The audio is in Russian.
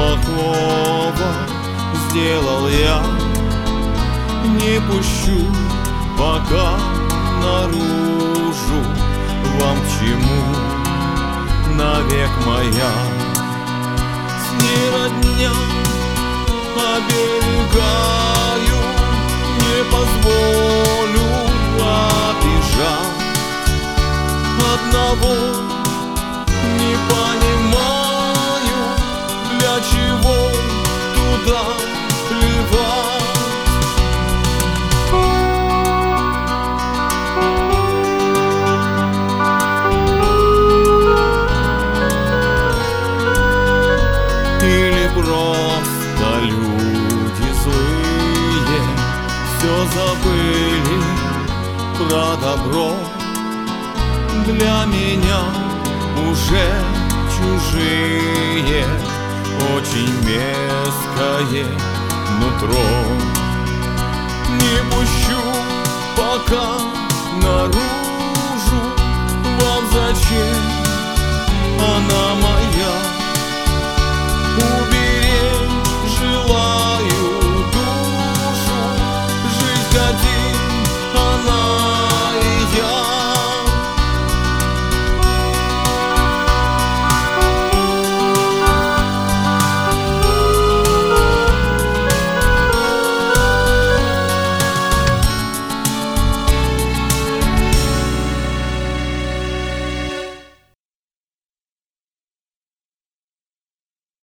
плохого сделал я, не пущу пока наружу. Вам к чему навек моя? С ней родня, оберегаю, не позволю обижать. Одного не понимаю, для чего туда плевать. Или просто люди злые все забыли про добро. Для меня уже чужие, очень мерзкое нутро. Не пущу пока наружу. Вам зачем она моя?